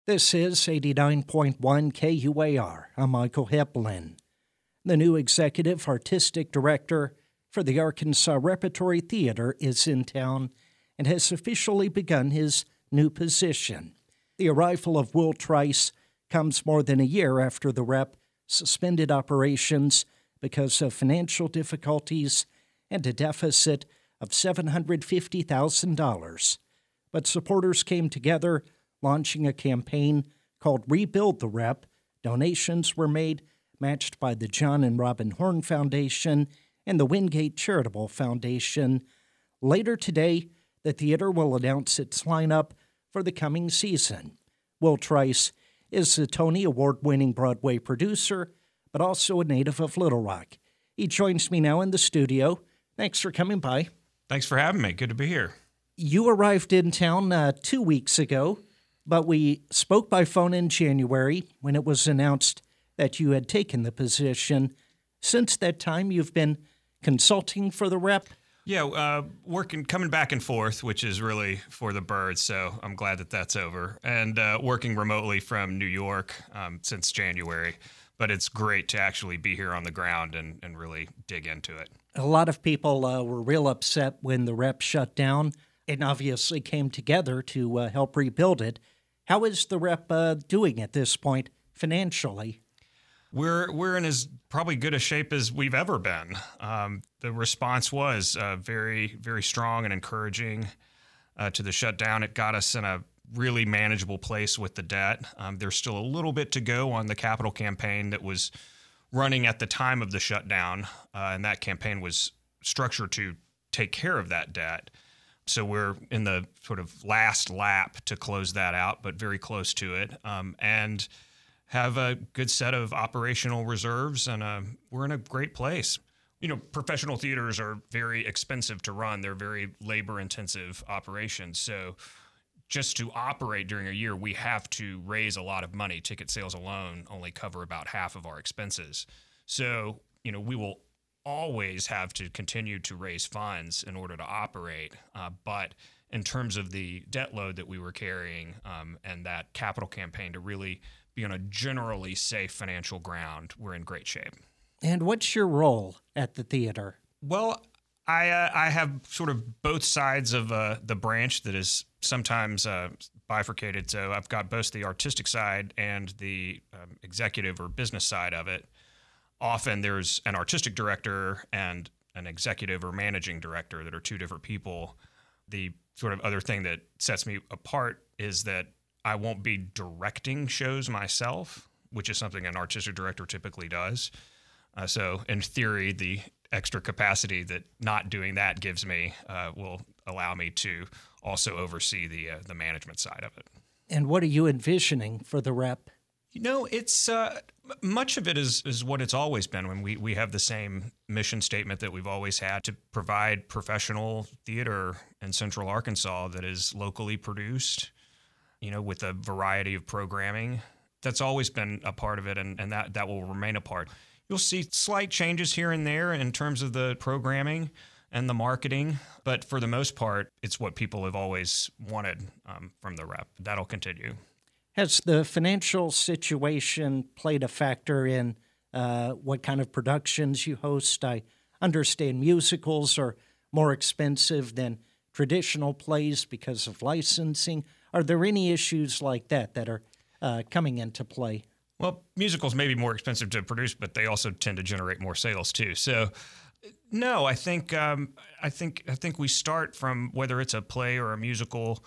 This is 89.1 KUAR. I'm Michael Heplin. The new executive artistic director for the Arkansas Repertory Theater is in town and has officially begun his new position. The arrival of Will Trice comes more than a year after the Rep suspended operations because of financial difficulties and a deficit of $750,000. But supporters came together, launching a campaign called Rebuild the Rep. Donations were made, matched by the John and Robin Horn Foundation and the Wingate Charitable Foundation. Later today, the theater will announce its lineup for the coming season. Will Trice is a Tony Award-winning Broadway producer, but also a native of Little Rock. He joins me now in the studio. Thanks for coming by. Thanks for having me. Good to be here. You arrived in town 2 weeks ago, but we spoke by phone in January when it was announced that you had taken the position. Since that time, you've been consulting for the Rep? Yeah, coming back and forth, which is really for the birds, so I'm glad that that's over. And working remotely from New York since January. But it's great to actually be here on the ground and really dig into it. A lot of people were real upset when the Rep shut down and obviously came together to help rebuild it. How is the Rep doing at this point financially? We're in as probably good a shape as we've ever been. The response was very, very strong and encouraging to the shutdown. It got us in a really manageable place with the debt. There's still a little bit to go on the capital campaign that was running at the time of the shutdown, and that campaign was structured to take care of that debt. So we're in the sort of last lap to close that out, but very close to it, and have a good set of operational reserves, and we're in a great place. You know, professional theaters are very expensive to run. They're very labor-intensive operations. So just to operate during a year, we have to raise a lot of money. Ticket sales alone only cover about half of our expenses. So, you know, we will always have to continue to raise funds in order to operate. But in terms of the debt load that we were carrying and that capital campaign to really be on a generally safe financial ground, we're in great shape. And what's your role at the theater? Well, I have sort of both sides of the branch that is sometimes bifurcated. So I've got both the artistic side and the executive or business side of it. Often there's an artistic director and an executive or managing director that are two different people. The sort of other thing that sets me apart is that I won't be directing shows myself, which is something an artistic director typically does. So in theory, the extra capacity that not doing that gives me will allow me to also oversee the management side of it. And what are you envisioning for the Rep? You know, it's much of it is what it's always been. When we have the same mission statement that we've always had to provide professional theater in Central Arkansas that is locally produced, you know, with a variety of programming. That's always been a part of it, and that will remain a part. You'll see slight changes here and there in terms of the programming and the marketing, but for the most part, it's what people have always wanted from the Rep. That'll continue. Has the financial situation played a factor in what kind of productions you host? I understand musicals are more expensive than traditional plays because of licensing. Are there any issues like that that are coming into play? Well, musicals may be more expensive to produce, but they also tend to generate more sales too. So, no, I think we start from whether it's a play or a musical,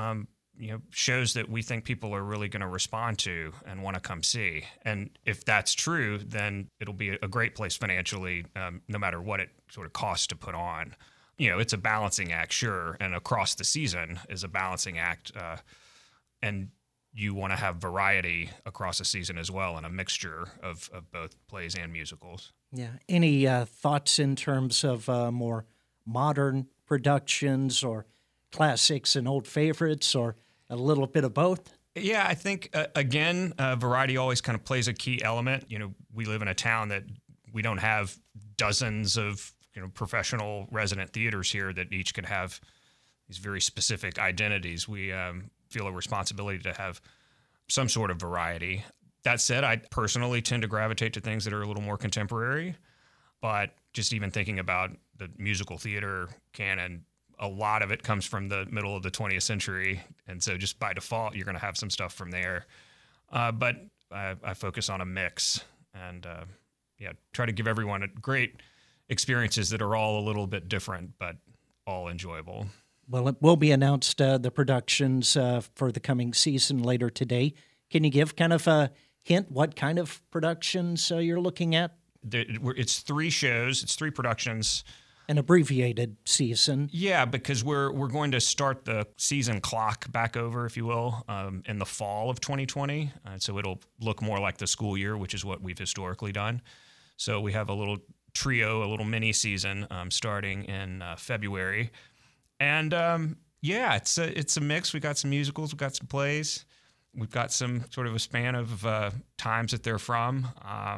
shows that we think people are really going to respond to and want to come see. And if that's true, then it'll be a great place financially, no matter what it sort of costs to put on. You know, it's a balancing act, sure, and across the season is a balancing act, and you want to have variety across a season as well, and a mixture of both plays and musicals. Yeah. Any thoughts in terms of more modern productions or classics and old favorites, or a little bit of both? Yeah, I think, again, variety always kind of plays a key element. You know, we live in a town that we don't have dozens of, professional resident theaters here that each can have these very specific identities. We feel a responsibility to have some sort of variety. That said, I personally tend to gravitate to things that are a little more contemporary, but just even thinking about the musical theater canon, a lot of it comes from the middle of the 20th century. And so just by default, you're going to have some stuff from there. But I focus on a mix and try to give everyone great experiences that are all a little bit different, but all enjoyable. Well, it will be announced, the productions for the coming season later today. Can you give kind of a hint what kind of productions you're looking at? It's 3 shows. It's 3 productions. An abbreviated season. Yeah, because we're going to start the season clock back over, if you will, in the fall of 2020. So it'll look more like the school year, which is what we've historically done. So we have a little trio, a little mini season starting in February. And it's a mix. We got some musicals, we got some plays, we've got some sort of a span of times that they're from.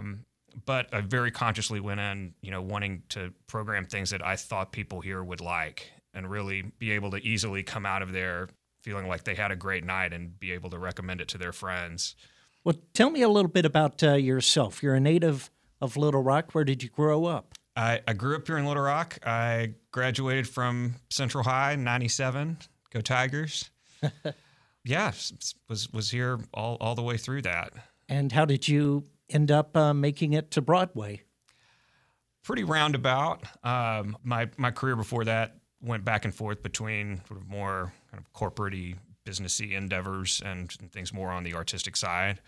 But I very consciously went in, wanting to program things that I thought people here would like and really be able to easily come out of there feeling like they had a great night and be able to recommend it to their friends. Well, tell me a little bit about yourself. You're a native of Little Rock. Where did you grow up? I grew up here in Little Rock. I graduated from Central High in '97. Go Tigers. Yeah, was here all the way through that. And how did you end up making it to Broadway? Pretty roundabout. My career before that went back and forth between sort of more kind of corporate-y, businessy endeavors and things more on the artistic side.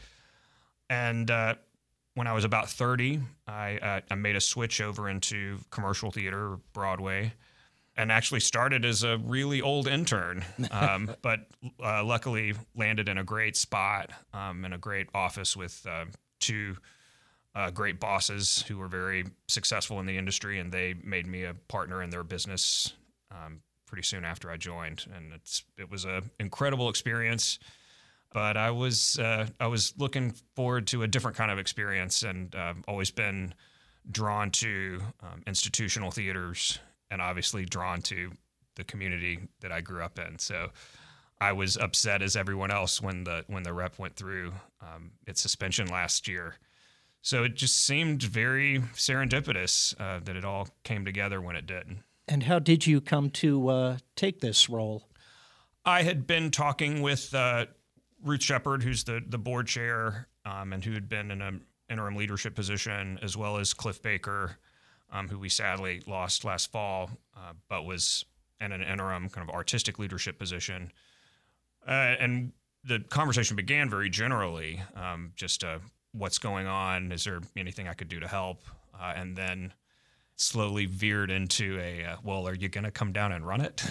And when I was about 30, I made a switch over into commercial theater, Broadway, and actually started as a really old intern, but luckily landed in a great spot in a great office with 2 great bosses who were very successful in the industry, and they made me a partner in their business pretty soon after I joined. And it was an incredible experience, but I was looking forward to a different kind of experience, and always been drawn to institutional theaters and obviously drawn to the community that I grew up in. So I was upset as everyone else when the rep went through its suspension last year. So it just seemed very serendipitous that it all came together when it did. And how did you come to take this role? I had been talking with Ruth Shepard, who's the board chair, and who had been in an interim leadership position, as well as Cliff Baker, who we sadly lost last fall, but was in an interim kind of artistic leadership position. And the conversation began very generally, just what's going on? Is there anything I could do to help? And then slowly veered into well, are you going to come down and run it?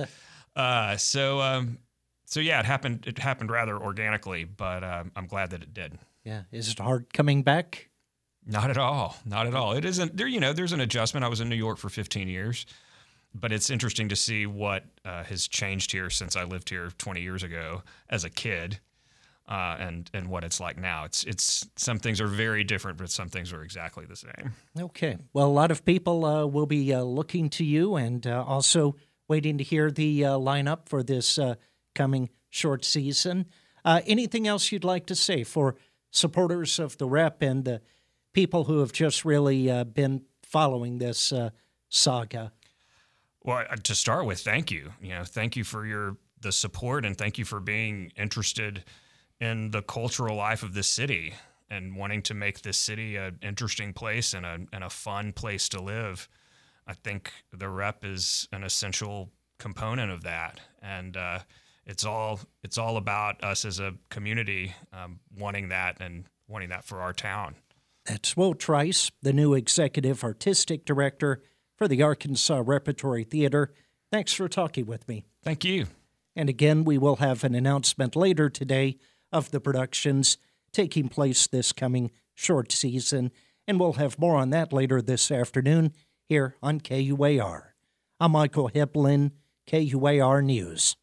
So yeah, it happened rather organically, but I'm glad that it did. Yeah. Is it hard coming back? Not at all. Not at all. It isn't there. There's an adjustment. I was in New York for 15 years. But it's interesting to see what has changed here since I lived here 20 years ago as a kid, and what it's like now. It's some things are very different, but some things are exactly the same. Okay. Well, a lot of people will be looking to you and also waiting to hear the lineup for this coming short season. Anything else you'd like to say for supporters of the rep and the people who have just really been following this saga? Well, to start with, thank you. Thank you for the support, and thank you for being interested in the cultural life of this city and wanting to make this city an interesting place and a fun place to live. I think the rep is an essential component of that, and it's all about us as a community wanting that and wanting that for our town. That's Will Trice, the new executive artistic director for the Arkansas Repertory Theater. Thanks for talking with me. Thank you. And again, we will have an announcement later today of the productions taking place this coming short season, and we'll have more on that later this afternoon here on KUAR. I'm Michael Hiplin, KUAR News.